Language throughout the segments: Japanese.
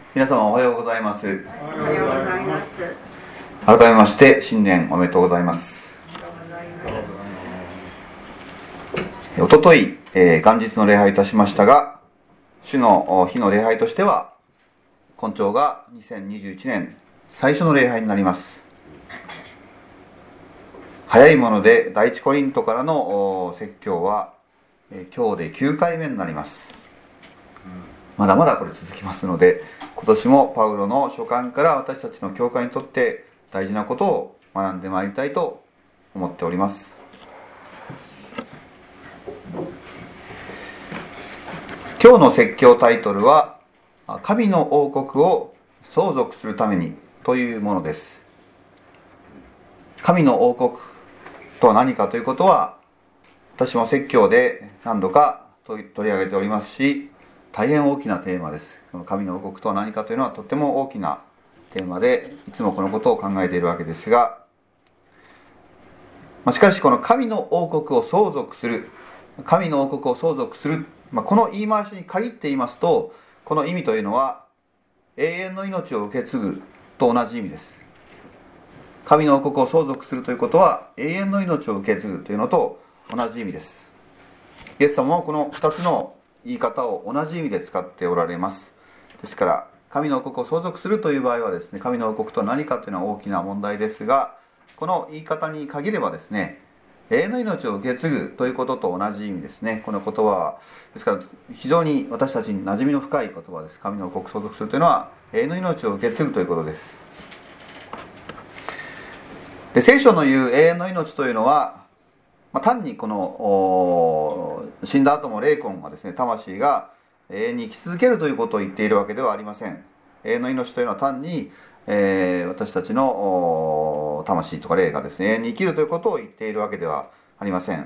皆様おはようございます。 おはようございます。 改めまして新年おめでとうございます。おととい、元日の礼拝いたしましたが、主の日の礼拝としては今朝が2021年最初の礼拝になります。早いもので第一コリントからの説教は今日で9回目になります。まだまだこれ続きますので、今年もパウロの書簡から私たちの教会にとって大事なことを学んでまいりたいと思っております。今日の説教タイトルは神の王国を相続するためにというものです。神の王国とは何かということは、私も説教で何度か取り上げておりますし、大変大きなテーマです。この神の王国とは何かというのはとっても大きなテーマで、いつもこのことを考えているわけですが、しかしこの神の王国を相続する、神の王国を相続する、この言い回しに限って言いますと、この意味というのは永遠の命を受け継ぐと同じ意味です。神の王国を相続するということは永遠の命を受け継ぐというのと同じ意味です。イエス様もこの2つの言い方を同じ意味で使っておられます。ですから神の王国を相続するという場合はですね、神の王国とは何かというのは大きな問題ですが、この言い方に限ればですね、永遠の命を受け継ぐということと同じ意味ですね。この言葉はですから非常に私たちに馴染みの深い言葉です。神の王国を相続するというのは永遠の命を受け継ぐということです。で、聖書の言う永遠の命というのは、単にこの死んだ後も霊魂がですね、魂が永遠に生き続けるということを言っているわけではありません。永遠の命というのは単に、私たちの魂とか霊がですね、永遠に生きるということを言っているわけではありません。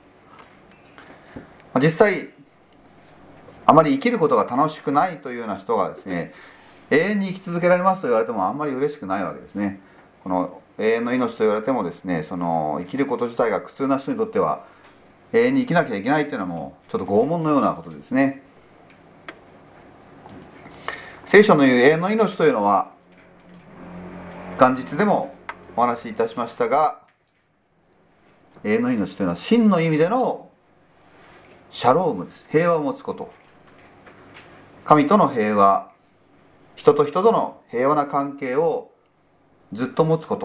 実際あまり生きることが楽しくないというような人がですね、永遠に生き続けられますと言われてもあんまり嬉しくないわけですね。この永遠の命と言われてもですね、その生きること自体が苦痛な人にとっては永遠に生きなきゃいけないというのはもうちょっと拷問のようなことですね。聖書の言う永遠の命というのは、元日でもお話しいたしましたが、永遠の命というのは真の意味でのシャロームです。平和を持つこと、神との平和、人と人との平和な関係をずっと持つこと、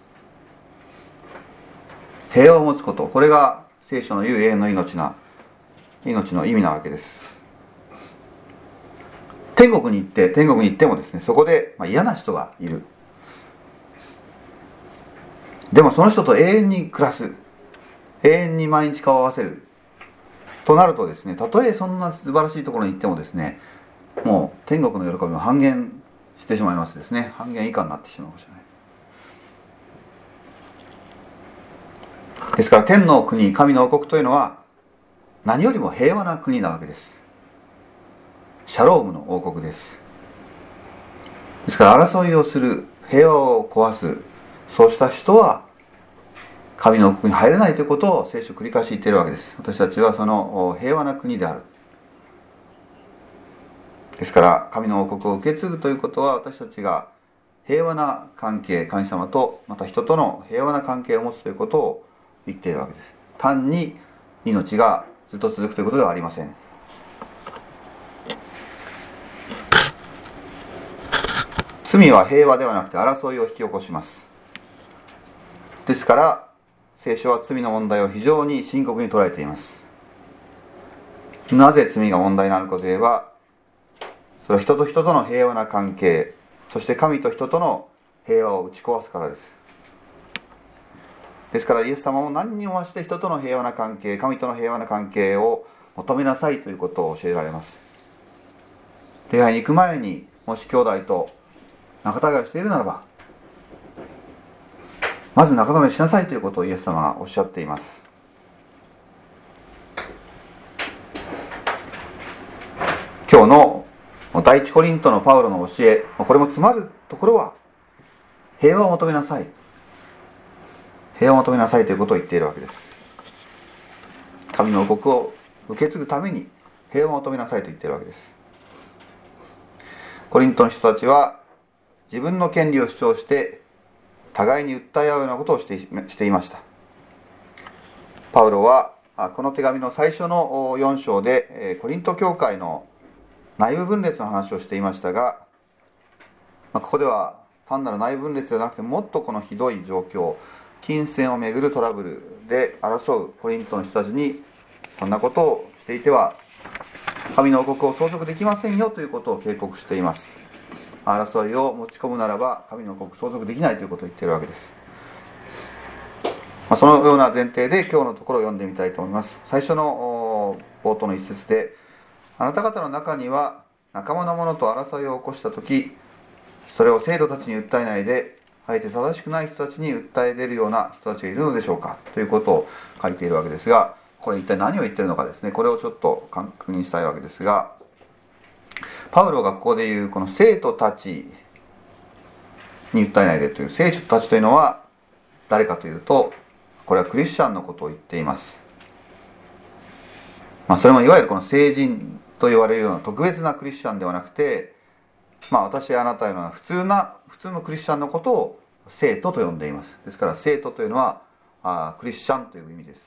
平和を持つこと、これが聖書の言う永遠の命の意味なわけです。天国に行ってもですね、そこで嫌な人がいる。でもその人と永遠に暮らす、永遠に毎日顔を合わせるとなるとですね、たとえそんな素晴らしいところに行ってもですね、もう天国の喜びも半減してしまいますですね。半減以下になってしまうかもしれない。ですから天の国、神の王国というのは何よりも平和な国なわけです。シャロームの王国です。ですから争いをする、平和を壊す、そうした人は神の王国に入れないということを聖書を繰り返し言っているわけです。私たちはその平和な国である。ですから神の王国を受け継ぐということは、私たちが平和な関係、神様とまた人との平和な関係を持つということを言っているわけです。単に命がずっと続くということではありません。罪は平和ではなくて争いを引き起こします。ですから聖書は罪の問題を非常に深刻に捉えています。なぜ罪が問題なのかといえば、それは人と人との平和な関係、そして神と人との平和を打ち壊すからです。ですからイエス様も何にも増して人との平和な関係、神との平和な関係を求めなさいということを教えられます。礼拝に行く前に、もし兄弟と仲違いをしているならば、まず仲直りしなさいということをイエス様がおっしゃっています。今日の第一コリントのパウロの教え、これも詰まるところは平和を求めなさい、平和を求めなさいということを言っているわけです。神の王国を受け継ぐために平和を求めなさいと言っているわけです。 コリントの人たちは自分の権利を主張して互いに訴え合うようなことをしていました。パウロはこの手紙の最初の4章でコリント教会の内部分裂の話をしていましたが、ここでは単なる内部分裂ではなくて、もっとこのひどい状況、金銭をめぐるトラブルで争うコリントの人たちに、そんなことをしていては神の王国を相続できませんよということを警告しています。争いを持ち込むならば神の王国相続できないということを言っているわけです。そのような前提で今日のところを読んでみたいと思います。最初の冒頭の一節で、あなた方の中には仲間の者と争いを起こしたとき、それを生徒たちに訴えないで、あえて正しくない人たちに訴え出るような人たちがいるのでしょうかということを書いているわけですが、これ一体何を言っているのかですね、これをちょっと確認したいわけですが、パウロがここで言うこの生徒たちに訴えないでという生徒たちというのは誰かというと、これはクリスチャンのことを言っています。それもいわゆるこの聖人と言われるような特別なクリスチャンではなくて、私やあなたような普通のクリスチャンのことを生徒と呼んでいます。ですから生徒というのはクリスチャンという意味です。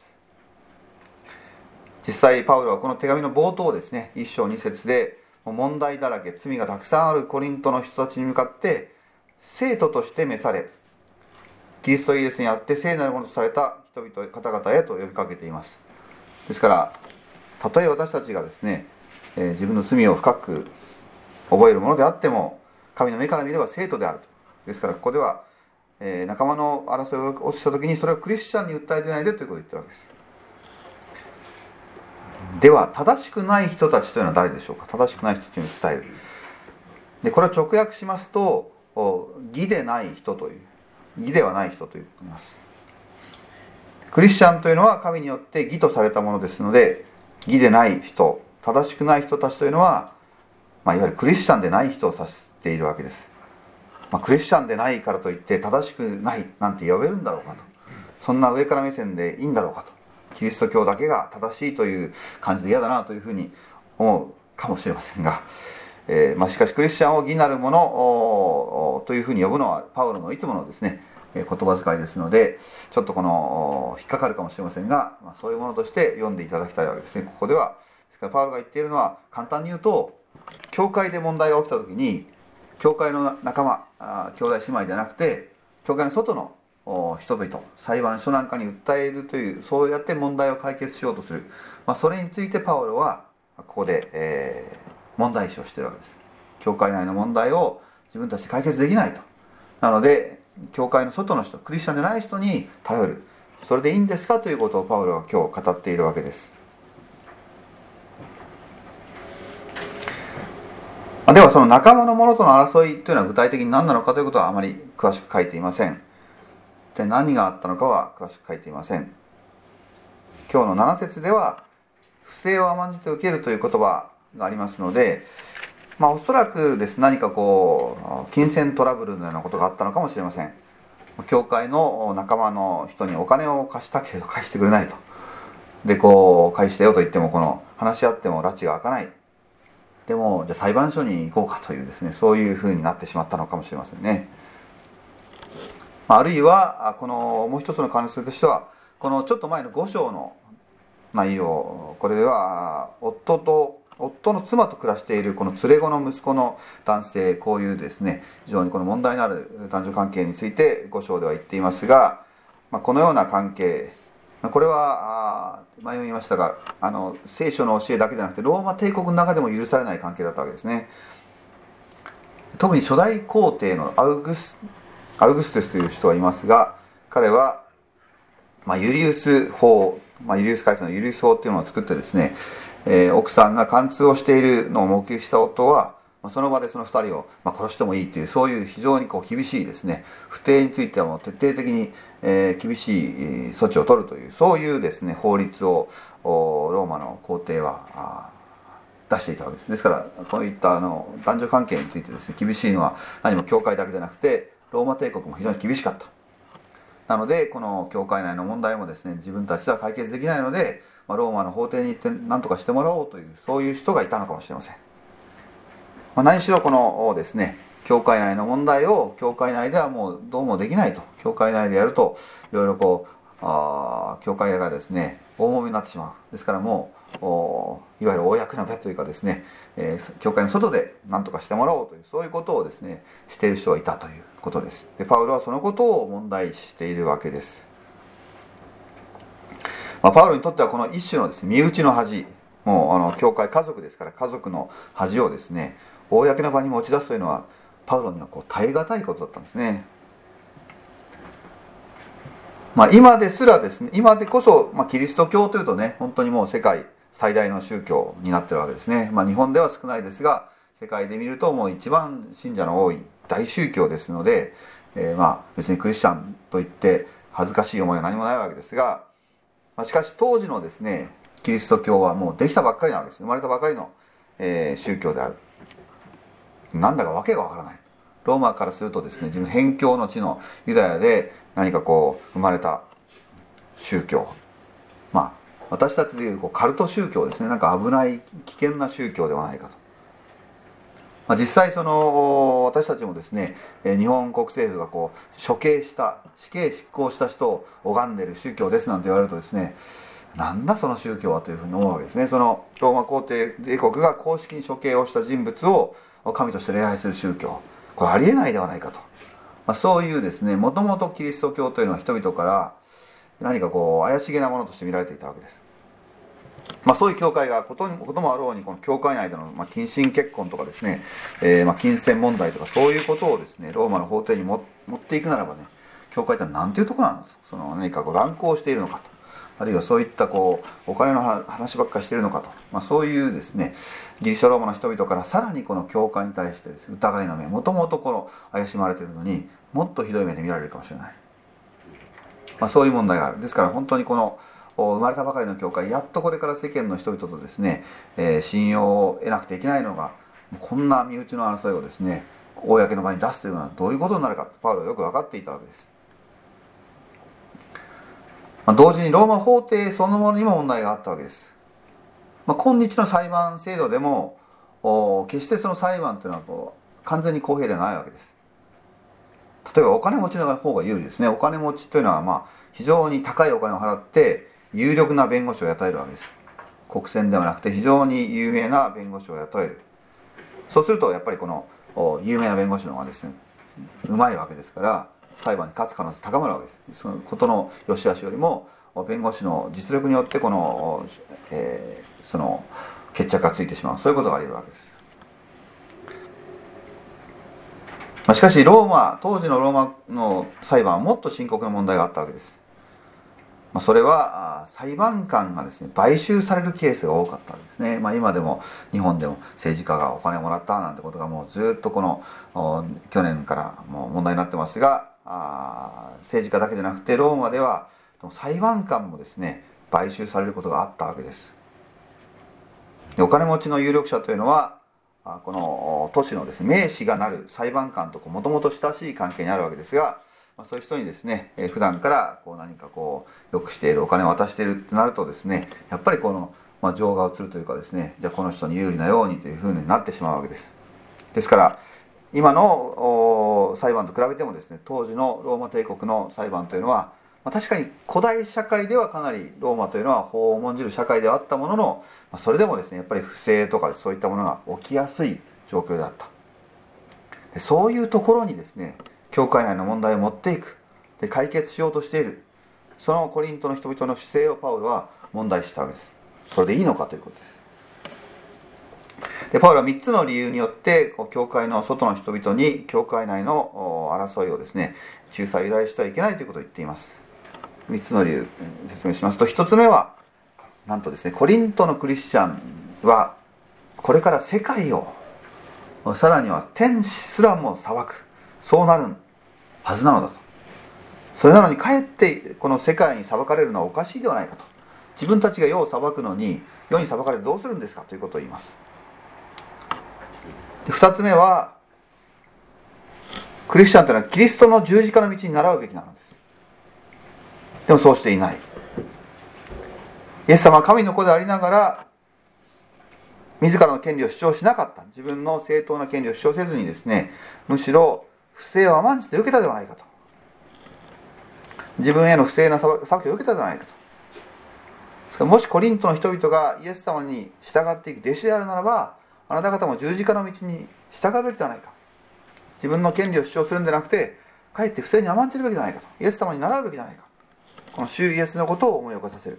実際パウロはこの手紙の冒頭ですね、1章2節で問題だらけ、罪がたくさんあるコリントの人たちに向かって生徒として召され、キリストイエスにあって聖なるものとされた人々方々へと呼びかけています。ですからたとえ私たちがですね、自分の罪を深く覚えるものであっても、神の目から見れば生徒であると。ですからここでは、仲間の争いを起したときにそれをクリスチャンに訴え出ないでということを言っているわけです。では正しくない人たちというのは誰でしょうか。正しくない人たちに訴える。でこれを直訳しますと、義でない人という、義ではない人ということになります。クリスチャンというのは神によって義とされたものですので、義でない人、正しくない人たちというのは、いわゆるクリスチャンでない人を指しているわけです。クリスチャンでないからといって正しくないなんて呼べるんだろうかと、そんな上から目線でいいんだろうかと、キリスト教だけが正しいという感じで嫌だなというふうに思うかもしれませんが、しかしクリスチャンを義なるものというふうに呼ぶのはパウロのいつものですね言葉遣いですので、ちょっとこの引っかかるかもしれませんが、そういうものとして読んでいただきたいわけですね。ここではですからパウロが言っているのは、簡単に言うと、教会で問題が起きた時に教会の仲間、兄弟姉妹ではなくて教会の外の人々、裁判所なんかに訴えるという、そうやって問題を解決しようとする、それについてパウロはここで、問題視をしているわけです。教会内の問題を自分たちで解決できないと。なので教会の外の人、クリスチャンでない人に頼る、それでいいんですかということをパウロは今日語っているわけです。ではその仲間の者との争いというのは具体的に何なのかということはあまり詳しく書いていません。で、何があったのかは詳しく書いていません。今日の7節では不正を甘んじて受けるという言葉がありますので、おそらくです、何か金銭トラブルのようなことがあったのかもしれません。教会の仲間の人にお金を貸したけれど返してくれないと。で返してよと言っても話し合っても拉致が開かない。でもじゃあ裁判所に行こうかというですね、そういうふうになってしまったのかもしれませんね。あるいはもう一つの可能性としては、このちょっと前の5章の内容、これでは夫の妻と暮らしているこの連れ子の息子の男性、こういうですね非常にこの問題のある男女関係について5章では言っていますが、このような関係、これは前も言いましたが、聖書の教えだけでなくてローマ帝国の中でも許されない関係だったわけですね。特に初代皇帝のアウグステスという人がいますが、彼は、ユリウス法、ユリウス改正のユリウス法というのを作ってですね、奥さんが貫通をしているのを目撃した夫は、その場でその2人を殺してもいいという、そういう非常に厳しいですね、不貞についてはもう徹底的に厳しい措置を取るという、そういうですね法律をローマの皇帝は出していたわけです。ですからこういった男女関係についてですね厳しいのは何も教会だけでなくてローマ帝国も非常に厳しかった。なのでこの教会内の問題もですね自分たちでは解決できないので、ローマの法廷に行って何とかしてもらおうという、そういう人がいたのかもしれません。 何しろこのですね、教会内の問題を教会内ではもうどうもできないと。教会内でやるといろいろ教会がですね大揉めになってしまう。ですからもういわゆる公の場というかですね、教会の外で何とかしてもらおうという、そういうことをですねしている人がいたということです。でパウロはそのことを問題視しているわけです。パウロにとってはこの一種のですね身内の恥、もう教会家族ですから、家族の恥をですね公の場に持ち出すというのはパウロには耐え難いことだったんですね。今ですらですね、今でこそ、キリスト教というとね、本当にもう世界最大の宗教になっているわけですね。日本では少ないですが、世界で見るともう一番信者の多い大宗教ですので、別にクリスチャンといって恥ずかしい思いは何もないわけですが、しかし当時のですねキリスト教はもうできたばっかりなわけです。生まれたばかりの、宗教である。なんだかわけがわからない。ローマからするとですね、自分辺境の地のユダヤで何か生まれた宗教、私たちでいうカルト宗教ですね。なんか危ない危険な宗教ではないかと。実際私たちもですね、日本国政府が処刑した死刑執行した人を拝んでいる宗教ですなんて言われるとですね、なんだその宗教はというふうに思うわけですね。そのローマ皇帝国が公式に処刑をした人物を神として礼拝する宗教、これありえないではないかと。そういうですね、もともとキリスト教というのは人々から何か怪しげなものとして見られていたわけです。そういう教会がこともあろうに、この教会内での近親結婚とかですね、金銭問題とかそういうことをですねローマの法廷に持っていくならばね、教会って何ていうところなんです。何か乱行しているのかと、あるいはそういったお金の話ばっかりしているのかと、そういうですねギリシャローマの人々からさらにこの教会に対してです、ね、疑いの目、もともと怪しまれているのにもっとひどい目で見られるかもしれない、そういう問題がある。ですから本当に生まれたばかりの教会、やっとこれから世間の人々とですね、信用を得なくてはいけないのが、こんな身内の争いをですね公の場に出すというのはどういうことになるか、パウロはよく分かっていたわけです。同時にローマ法廷そのものにも問題があったわけです。今日の裁判制度でも決してその裁判というのは完全に公平ではないわけです。例えばお金持ちの方が有利ですね。お金持ちというのは非常に高いお金を払って有力な弁護士を雇えるわけです。国選ではなくて非常に有名な弁護士を雇える。そうするとやっぱり有名な弁護士の方がですねうまいわけですから、裁判に勝つ可能性高まるわけです。そのことの良し悪しよりも弁護士の実力によってその決着がついてしまう、そういうことがあり得るわけです。しかし当時のローマの裁判はもっと深刻な問題があったわけです。それは裁判官がですね買収されるケースが多かったわけですね。今でも日本でも政治家がお金をもらったなんてことがもうずっと去年からもう問題になってますが、政治家だけでなくてローマでは裁判官もですね買収されることがあったわけです。お金持ちの有力者というのはこの都市のですね名士がなる裁判官ともともと親しい関係にあるわけですが、そういう人にですね普段から何かよくしている、お金を渡しているとなるとですね、やっぱり情が移るというかですね、じゃあこの人に有利なようにというふうになってしまうわけです。ですから今の裁判と比べてもですね、当時のローマ帝国の裁判というのは、確かに古代社会ではかなりローマというのは法を重んじる社会ではあったものの、それでもですねやっぱり不正とかそういったものが起きやすい状況であった。でそういうところにですね教会内の問題を持っていく、で解決しようとしている、そのコリントの人々の姿勢をパウロは問題視したわけです。それでいいのかということです。でパウロは3つの理由によって教会の外の人々に教会内の争いをですね仲裁を依頼してはいけないということを言っています。3つの理由説明しますと、1つ目はなんとですね、コリントのクリスチャンはこれから世界を、さらには天使すらも裁く、そうなるはずなのだと。それなのにかえってこの世界に裁かれるのはおかしいではないかと。自分たちが世を裁くのに世に裁かれてどうするんですかということを言います。で2つ目は、クリスチャンというのはキリストの十字架の道に習うべきなのです。でもそうしていない。イエス様は神の子でありながら自らの権利を主張しなかった、自分の正当な権利を主張せずにですね、むしろ不正を甘んじて受けたではないかと、自分への不正な裁きを受けたではないかと。ですからもしコリントの人々がイエス様に従っていく弟子であるならば、あなた方も十字架の道に従うべきではないか、自分の権利を主張するんではなくてかえって不正に甘んじるべきではないかと、イエス様に習うべきではないか、この主イエスのことを思い起こさせる。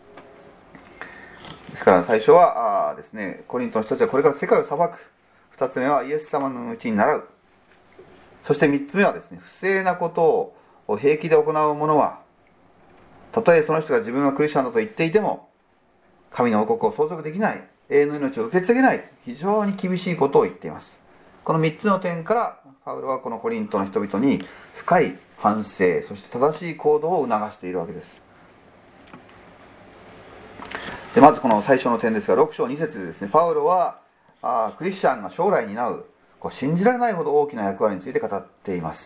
ですから最初はですね、コリントの人たちはこれから世界を裁く、2つ目はイエス様の道に習う、そして3つ目はですね、不正なことを平気で行う者は、たとえその人が自分はクリスチャンだと言っていても神の王国を相続できない、永遠の命を受け継げない、非常に厳しいことを言っています。この3つの点からパウロはこのコリントの人々に深い反省、そして正しい行動を促しているわけです。でまずこの最初の点ですが、6章2節でですね、パウロはクリスチャンが将来担う信じられないほど大きな役割について語っています。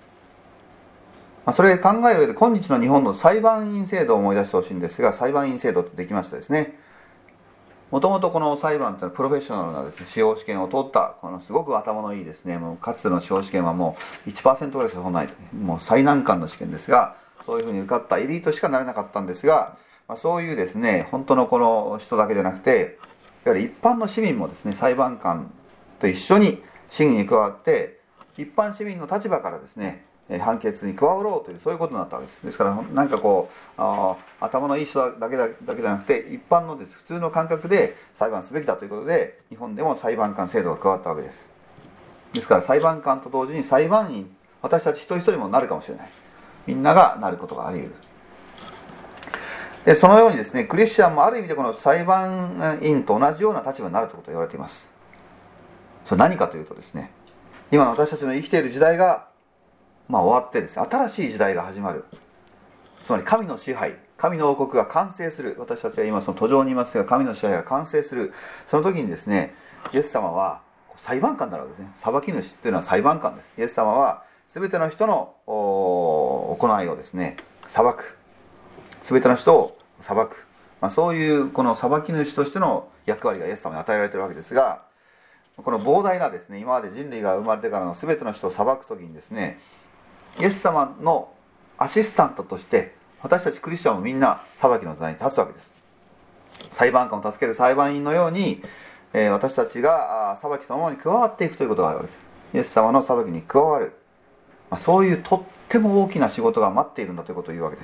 それを考える上で今日の日本の裁判員制度を思い出してほしいんですが、裁判員制度ってできましたですね。もともとこの裁判というのはプロフェッショナルなですね、司法試験を通ったこのすごく頭のいいですね、もうかつての司法試験はもう 1% ぐらいしか取らない、もう最難関の試験ですが、そういうふうに受かったエリートしかなれなかったんですが、そういうですね、本当のこの人だけじゃなくて、いわゆる一般の市民もですね、裁判官と一緒に審議に加わって、一般市民の立場からですね、判決に加わろうという、そういうことになったわけです。ですからなんかこう頭のいい人だけじゃなくて、一般のです普通の感覚で裁判すべきだということで、日本でも裁判官制度が加わったわけです。ですから裁判官と同時に裁判員、私たち一人一人もなるかもしれない、みんながなることがあり得る。でそのようにですね、クリスチャンもある意味でこの裁判員と同じような立場になるということが言われています。それ何かというとですね、今の私たちの生きている時代が終わってですね、新しい時代が始まる。つまり神の支配、神の王国が完成する。私たちは今その途上にいますが、神の支配が完成する。その時にですね、イエス様は裁判官になるわけですね。裁き主というのは裁判官です。イエス様は全ての人の行いをですね、裁く。全ての人を裁く、そういうこの裁き主としての役割がイエス様に与えられているわけですが、この膨大なですね、今まで人類が生まれてからの全ての人を裁くときにですね、イエス様のアシスタントとして私たちクリスチャンもみんな裁きの座に立つわけです。裁判官を助ける裁判員のように、私たちが裁きそのものに加わっていくということがあるわけです。イエス様の裁きに加わる、そういうとっても大きな仕事が待っているんだということを言うわけです。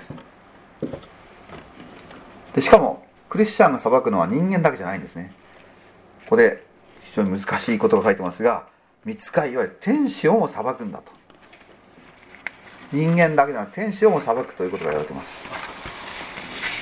でしかもクリスチャンが裁くのは人間だけじゃないんですね。ここで非常に難しいことが書いてますが、御使い、いわゆる天使をも裁くんだと。人間だけでなく天使をも裁くということが言われています。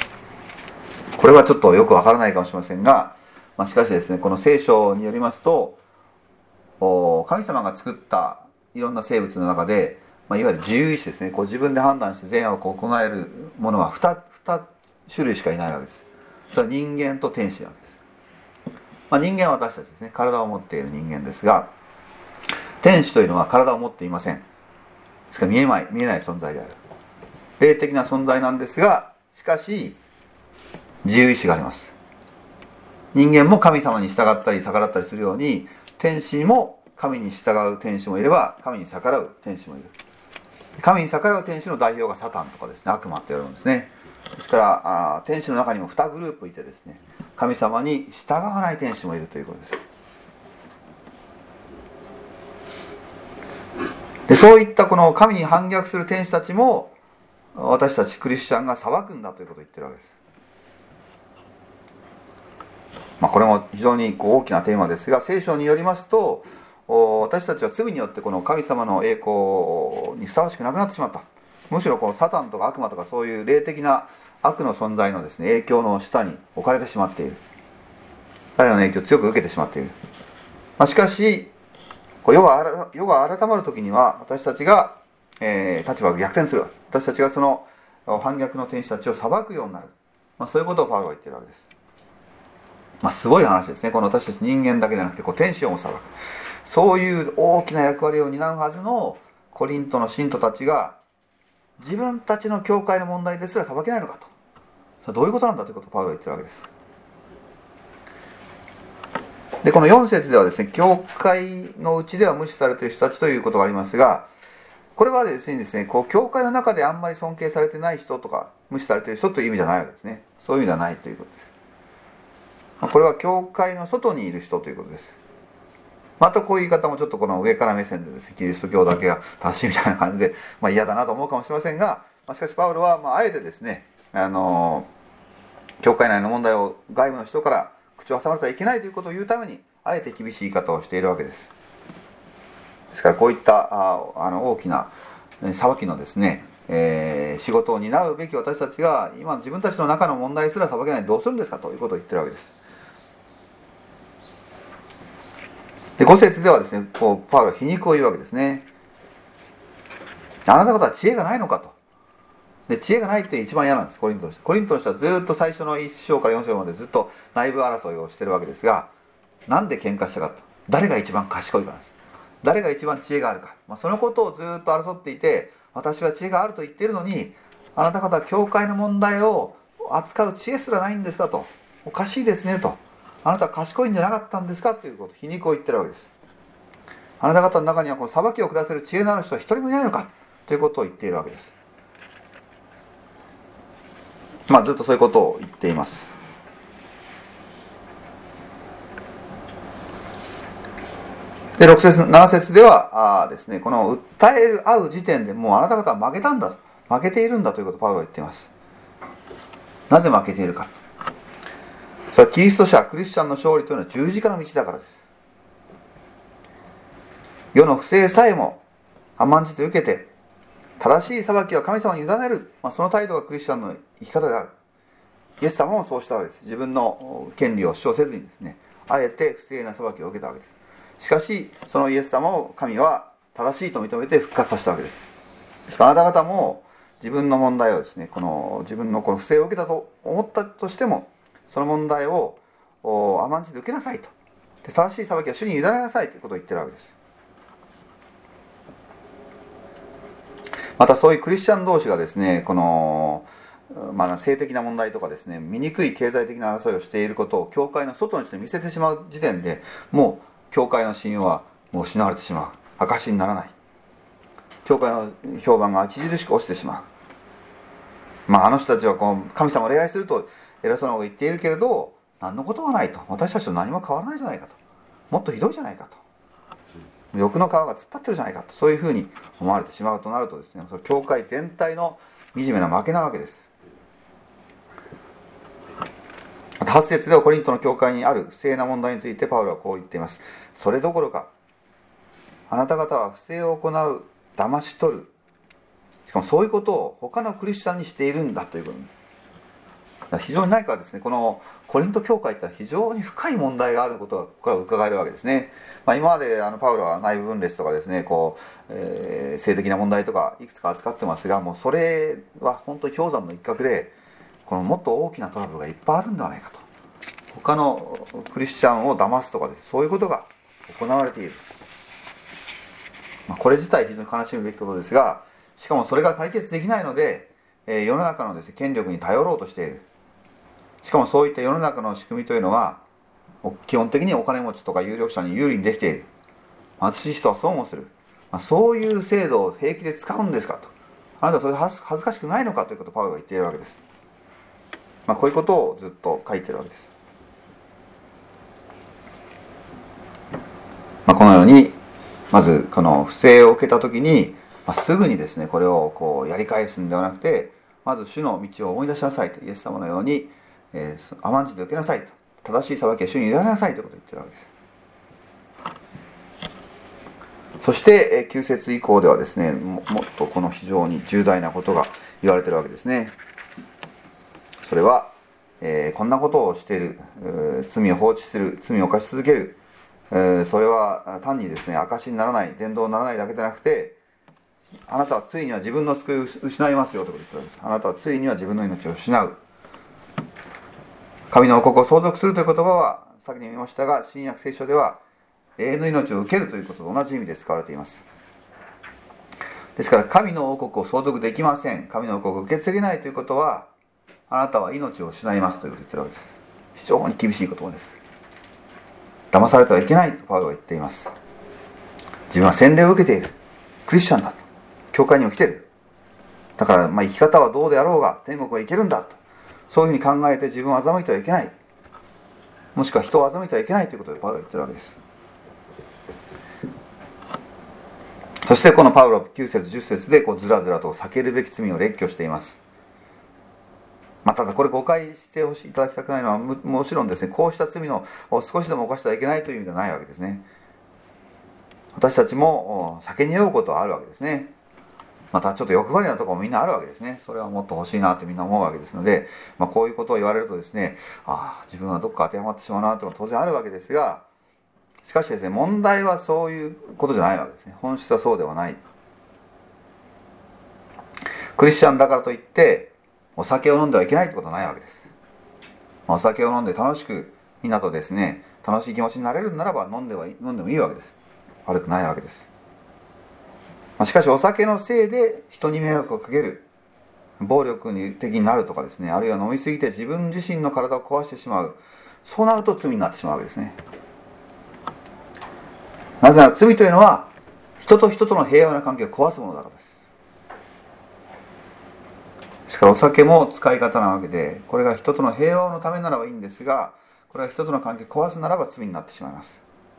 これはちょっとよくわからないかもしれませんが、しかしですね、この聖書によりますと、神様が作ったいろんな生物の中で、いわゆる自由意志ですね、自分で判断して善悪を行えるものは 2種類しかいないわけです。それは人間と天使なわけです。人間は私たちですね、体を持っている人間ですが、天使というのは体を持っていません。ですから見えない存在である。霊的な存在なんですが、しかし自由意志があります。人間も神様に従ったり逆らったりするように、天使も神に従う天使もいれば、神に逆らう天使もいる。神に逆らう天使の代表がサタンとかですね、悪魔と言われるんですね。ですから天使の中にも2グループいてですね、神様に従わない天使もいるということです。でそういったこの神に反逆する天使たちも私たちクリスチャンが裁くんだということを言ってるわけです。これも非常に大きなテーマですが、聖書によりますと、私たちは罪によってこの神様の栄光にふさわしくなくなってしまった。むしろこのサタンとか悪魔とかそういう霊的な悪の存在のですね、影響の下に置かれてしまっている。彼らの影響を強く受けてしまっている。しかし世が改まる時には私たちが、立場が逆転する。私たちがその反逆の天使たちを裁くようになる。そういうことをパウロは言っているわけです。すごい話ですね。この私たち人間だけじゃなくて天使をも裁く、そういう大きな役割を担うはずのコリントの信徒たちが自分たちの教会の問題ですら裁けないのかと。それはどういうことなんだということをパウロは言っているわけです。 でこの4節ではですね、教会のうちでは無視されている人たちということがありますが、これはですね、こう教会の中であんまり尊敬されてない人とか無視されている人という意味じゃないわけですね。そういう意味ではないということです。これは教会の外にいる人ということです。またこういう言い方もちょっとこの上から目線でですね、キリスト教だけが正しいみたいな感じで、嫌だなと思うかもしれませんが、しかしパウロはあえてですね、教会内の問題を外部の人から口を挟まれてはいけないということを言うために、あえて厳しい言い方をしているわけです。ですからこういった大きな裁きのですね、仕事を担うべき私たちが今自分たちの中の問題すら裁けないでどうするんですかということを言ってるわけです。で5節ではですね、こうパウロは皮肉を言うわけですね。あなた方は知恵がないのかと。で知恵がないって一番嫌なんです。コリントの人はずっと最初の1章から4章までずっと内部争いをしてるわけですが、なんで喧嘩したかと。誰が一番賢いかなんです。誰が一番知恵があるか、そのことをずっと争っていて、私は知恵があると言っているのに、あなた方は教会の問題を扱う知恵すらないんですかと。おかしいですねと。あなたは賢いんじゃなかったんですかということ、皮肉を言ってるわけです。あなた方の中にはこの裁きを下せる知恵のある人は一人もいないのかということを言っているわけです。ずっとそういうことを言っています。で6節7節ではですね、この訴え合う時点でもうあなた方は負けたんだと、負けているんだということをパウロは言っています。なぜ負けているか。それはキリスト者クリスチャンの勝利というのは十字架の道だからです。世の不正さえも甘んじて受けて、正しい裁きは神様に委ねる、その態度がクリスチャンの生き方である。イエス様もそうしたわけです。自分の権利を主張せずにですね、あえて不正な裁きを受けたわけです。しかしそのイエス様を神は正しいと認めて復活させたわけです。ですからあなた方も自分の問題をですね、自分のこの不正を受けたと思ったとしても、その問題を甘んじて受けなさいと。で正しい裁きは主に委ねなさいということを言っているわけです。またそういうクリスチャン同士がですね、性的な問題とかですね、醜い経済的な争いをしていることを教会の外にして見せてしまう時点で、もう教会の信用はもう失われてしまう。証にならない。教会の評判が著しく落ちてしまう。あの人たちは神様を礼拝すると偉そうなことを言っているけれど、何のことはないと。私たちと何も変わらないじゃないかと。もっとひどいじゃないかと。欲の皮が突っ張ってるじゃないかと。そういうふうに思われてしまうとなるとですね、それ教会全体の惨めな負けなわけです。8節ではコリントの教会にある不正な問題についてパウロはこう言っています。それどころかあなた方は不正を行う、騙し取る、しかもそういうことを他のクリスチャンにしているんだということです。非常に何かですね、このコリント教会って非常に深い問題があることがここから伺えるわけですね。今までパウロは内部分裂とかですね、性的な問題とかいくつか扱ってますが、もうそれは本当に氷山の一角で、もっと大きなトラブルがいっぱいあるんではないかと。他のクリスチャンを騙すとかです、そういうことが行われている。これ自体非常に悲しむべきことですが、しかもそれが解決できないので、世の中のですね、権力に頼ろうとしている。しかもそういった世の中の仕組みというのは基本的にお金持ちとか有力者に有利にできている。貧しい人は損をする。そういう制度を平気で使うんですかと。あなたはそれ恥ずかしくないのかということをパウロが言っているわけです。こういうことをずっと書いているわけです。このようにまずこの不正を受けた時に、すぐにですねこれをやり返すんではなくて、まず主の道を思い出しなさいと。イエス様のように、甘んじて受けなさいと。正しい裁きは主に委ねなさいということを言っているわけです。そして9節以降ではですね、もっとこの非常に重大なことが言われているわけですね。それは、こんなことをしている、罪を放置する、罪を犯し続ける、それは単にですね証にならない、伝道にならないだけでなくて、あなたはついには自分の救いを失いますよということを言っているわけです。あなたはついには自分の命を失う。神の王国を相続するという言葉は先に見ましたが、新約聖書では永遠の命を受けるということと同じ意味で使われています。ですから神の王国を相続できません、神の王国を受け継げないということは、あなたは命を失いますということを言っているわけです。非常に厳しい言葉です。 騙されてはいけないとパウロは言っています。自分は洗礼を受けている、クリスチャンだと、教会にも来ている、だから生き方はどうであろうが天国は行けるんだと、そういうふうに考えて自分を欺いてはいけない、もしくは人を欺いてはいけないということでパウロは言っているわけです。そしてこのパウロは9節10節でずらずらと避けるべき罪を列挙しています。ただこれ誤解していただきたくないのは、もちろんですね、こうした罪の少しでも犯してはいけないという意味ではないわけですね。私たちも酒に酔うことはあるわけですね。またちょっと欲張りなところもみんなあるわけですね。それはもっと欲しいなってみんな思うわけですので、こういうことを言われるとですね、自分はどっか当てはまってしまうなというのは当然あるわけですが、しかしですね、問題はそういうことじゃないわけですね。本質はそうではない。クリスチャンだからといってお酒を飲んではいけないということはないわけです。お酒を飲んで楽しくみんなとですね、楽しい気持ちになれるならば飲んでもいいわけです。悪くないわけです。しかしお酒のせいで人に迷惑をかける、暴力的になるとかですね、あるいは飲みすぎて自分自身の体を壊してしまう、そうなると罪になってしまうわけですね。なぜなら罪というのは人と人との平和な関係を壊すものだからです。ですからお酒も使い方なわけで、これが人との平和のためならばいいんですが、これは人との関係を壊すならば罪になってしまいます。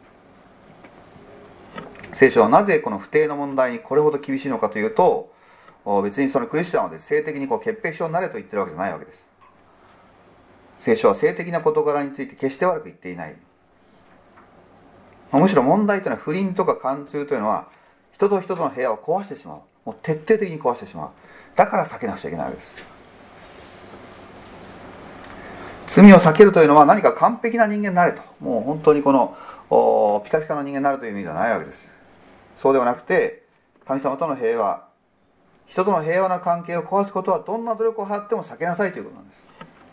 聖書はなぜこの不貞の問題にこれほど厳しいのかというと、別にそのクリスチャンは性的に潔癖症になれと言ってるわけじゃないわけです。聖書は性的な事柄について決して悪く言っていない。むしろ問題というのは、不倫とか姦通というのは人と人との部屋を壊してしまう、もう徹底的に壊してしまう。だから避けなくちゃいけないわけです。罪を避けるというのは何か完璧な人間になれと、もう本当にこのピカピカの人間になるという意味ではないわけです。そうではなくて、神様との平和、人との平和な関係を壊すことはどんな努力を払っても避けなさいということなんです。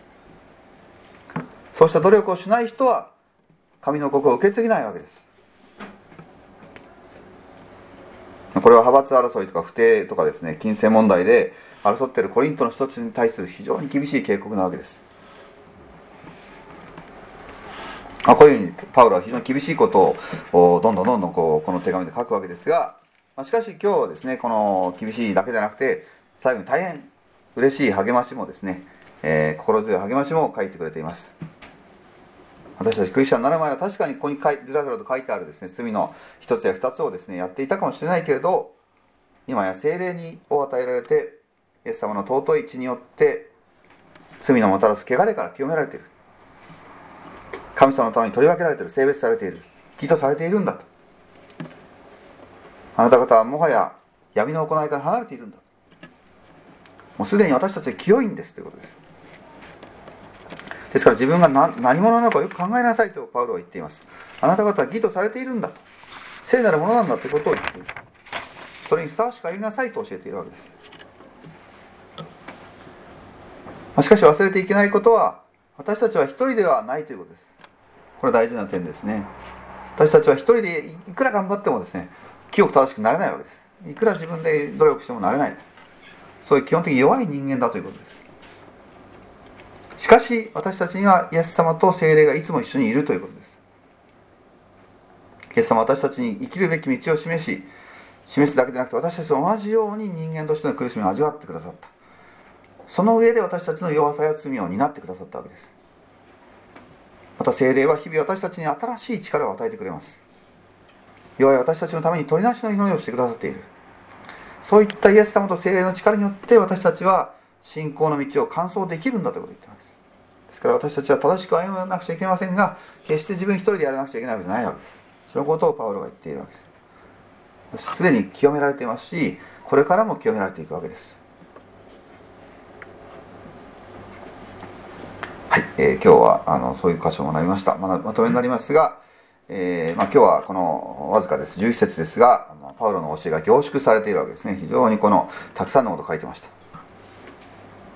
そうした努力をしない人は神の国を受け継げないわけです。これは派閥争いとか不貞とかですね、金銭問題で争っているコリントの人たちに対する非常に厳しい警告なわけです。こういうふうにパウロは非常に厳しいことをどんどんこの手紙で書くわけですが、しかし今日はですね、この厳しいだけではなくて、最後に大変嬉しい励ましもですね、心強い励ましも書いてくれています。私たちクリスチャンになる前は確かにここにずらずらと書いてあるですね、罪の一つや二つをですねやっていたかもしれないけれど、今や聖霊を与えられて、イエス様の尊い血によって罪のもたらす汚れから清められている、神様のために取り分けられている、聖別されている、義とされているんだと。あなた方はもはや闇の行いから離れているんだ、もうすでに私たちは清いんですということです。ですから自分が何者なのかよく考えなさいとパウロは言っています。あなた方は義とされているんだと、聖なるものなんだということを言っている。それにふさわしく歩みなさいと教えているわけです。しかし忘れていけないことは、私たちは一人ではないということです。これは大事な点ですね。私たちは一人でいくら頑張ってもですね、清く正しくなれないわけです。いくら自分で努力してもなれない、そういう基本的に弱い人間だということです。しかし私たちにはイエス様と聖霊がいつも一緒にいるということです。イエス様は私たちに生きるべき道を示すだけでなくて、私たちと同じように人間としての苦しみを味わってくださった。その上で私たちの弱さや罪を担ってくださったわけです。また聖霊は日々私たちに新しい力を与えてくれます。弱い私たちのために取りなしの祈りをしてくださっている。そういったイエス様と聖霊の力によって私たちは信仰の道を完走できるんだということを言っています。ですから私たちは正しく歩まなくちゃいけませんが、決して自分一人でやらなくちゃいけないわけじゃないわけです。そのことをパウロが言っているわけです。すでに清められていますし、これからも清められていくわけです。はい、今日はそういう箇所を学びました。まとめになりますが、今日はこのわずかです11節ですが、パウロの教えが凝縮されているわけですね。非常にたくさんのことを書いてました。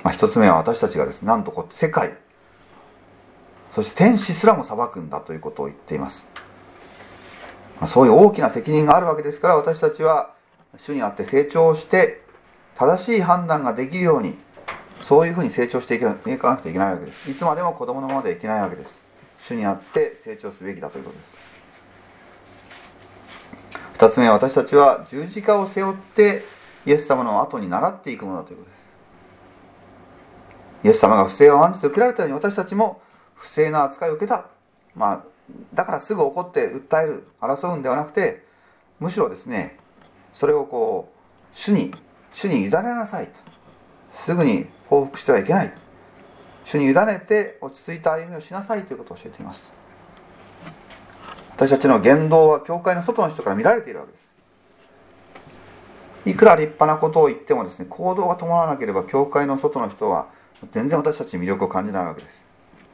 一つ目は私たちがですね、なんと世界、そして天使すらも裁くんだということを言っています。そういう大きな責任があるわけですから、私たちは主にあって成長して正しい判断ができるように、そういうふうに成長していかなくてはいけないわけです。いつまでも子供のままではいけないわけです。 主にあって成長すべきだということです。2つ目は、私たちは十字架を背負ってイエス様の後に倣っていくものだということです。イエス様が不正を案じて受けられたように、私たちも不正な扱いを受けた、だからすぐ怒って訴える、争うんではなくて、むしろですね、それを主に委ねなさいと。すぐに報復してはいけない。主に委ねて落ち着いた歩みをしなさいということを教えています。私たちの言動は教会の外の人から見られているわけです。いくら立派なことを言ってもですね、行動が伴わなければ教会の外の人は全然私たちに魅力を感じないわけです。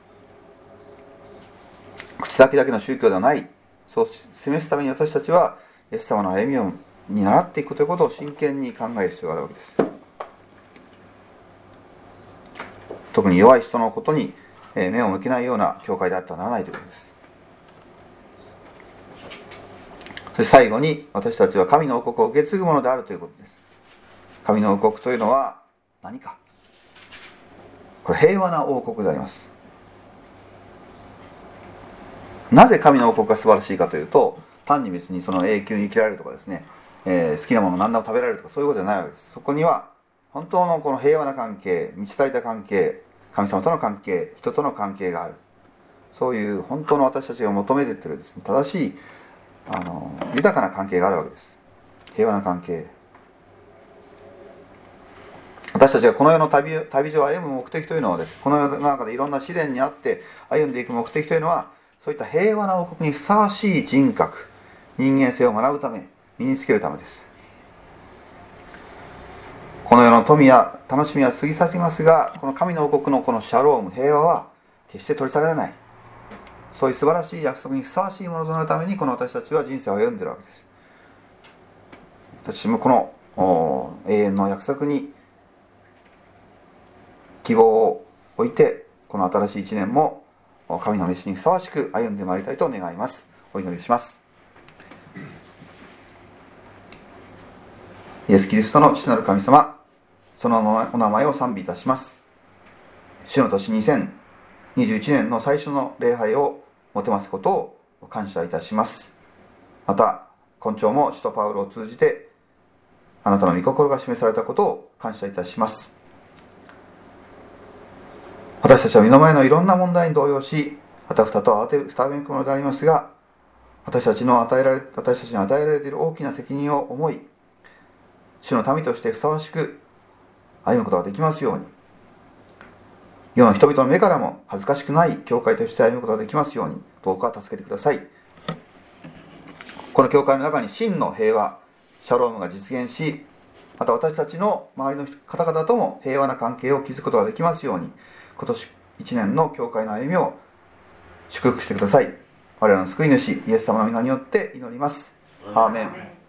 口先だけの宗教ではない、そう示すために私たちはイエス様の歩みに習っていくということを真剣に考える必要があるわけです。特に弱い人のことに目を向けないような教会であってはならないということです。そして最後に、私たちは神の王国を受け継ぐものであるということです。神の王国というのは何か。これ平和な王国であります。なぜ神の王国が素晴らしいかというと、単に別にその永久に生きられるとかですね、好きなもの何でも食べられるとかそういうことじゃないわけです。そこには本当のこの平和な関係、満ち足りた関係、神様との関係、人との関係がある。そういう本当の私たちが求めているですね、正しい豊かな関係があるわけです。平和な関係。私たちがこの世の旅路を歩む目的というのはです、この世の中でいろんな試練にあって歩んでいく目的というのは、そういった平和な王国にふさわしい人格、人間性を学ぶため、身につけるためです。この世の富や楽しみは過ぎ去りますが、この神の王国のこのシャローム、平和は決して取り去られない。そういう素晴らしい約束にふさわしいものとなるために、この私たちは人生を歩んでいるわけです。私もこの永遠の約束に希望を置いて、この新しい一年も神の召しにふさわしく歩んでまいりたいと願います。お祈りします。イエス・キリストの父なる神様、そのお名前を賛美いたします。主の年2021年の最初の礼拝をもてますことを感謝いたします。また今朝も使徒パウロを通じてあなたの御心が示されたことを感謝いたします。私たちは身の前のいろんな問題に動揺し、あたふたと慌てふためくものでありますが、私たちに与えられている大きな責任を思い、主の民としてふさわしく歩むことができますように、世の人々の目からも恥ずかしくない教会として歩むことができますように、どうか助けてください。この教会の中に真の平和、シャロームが実現し、また私たちの周りの方々とも平和な関係を築くことができますように、今年1年の教会の歩みを祝福してください。我らの救い主イエス様の皆によって祈ります。アーメン。